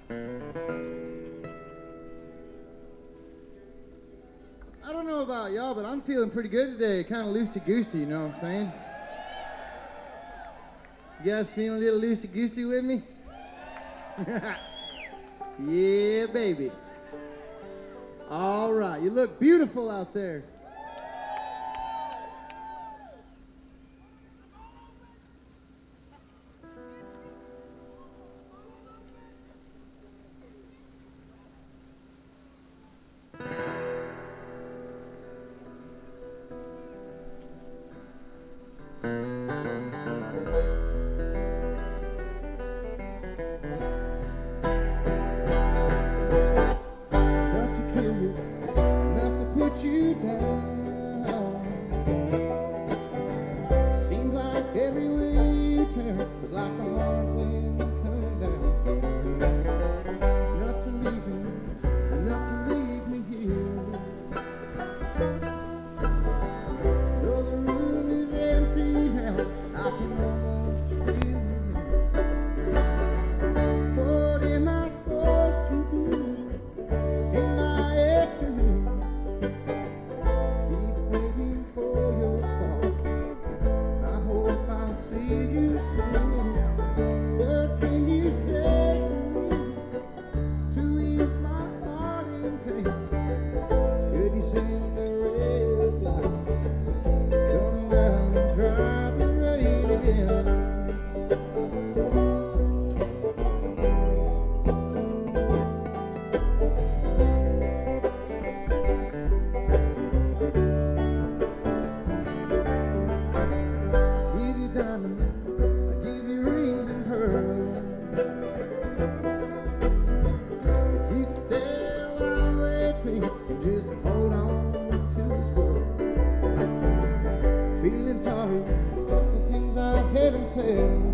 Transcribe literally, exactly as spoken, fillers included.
I don't know about y'all, but I'm feeling pretty good today. Kind of loosey-goosey, you know what I'm saying? You guys feeling a little loosey-goosey with me? Yeah, baby. All right, you look beautiful out there. Enough to kill you, enough to put you down. Seems like everywhere you turn is like a hard wind coming down. Enough to leave me, enough to leave me here. Though the room is empty now, I can almost feel it. What am I supposed to do in my afternoons? Keep waiting for your call. I hope I'll see you soon. What can you say to me to ease my heart in pain? Could you send the red light? Come down and dry the rain again. Give you diamonds, I give you rings and pearls. If you could stay a while with me and just hold on to this world. Feeling sorry for things I haven't said.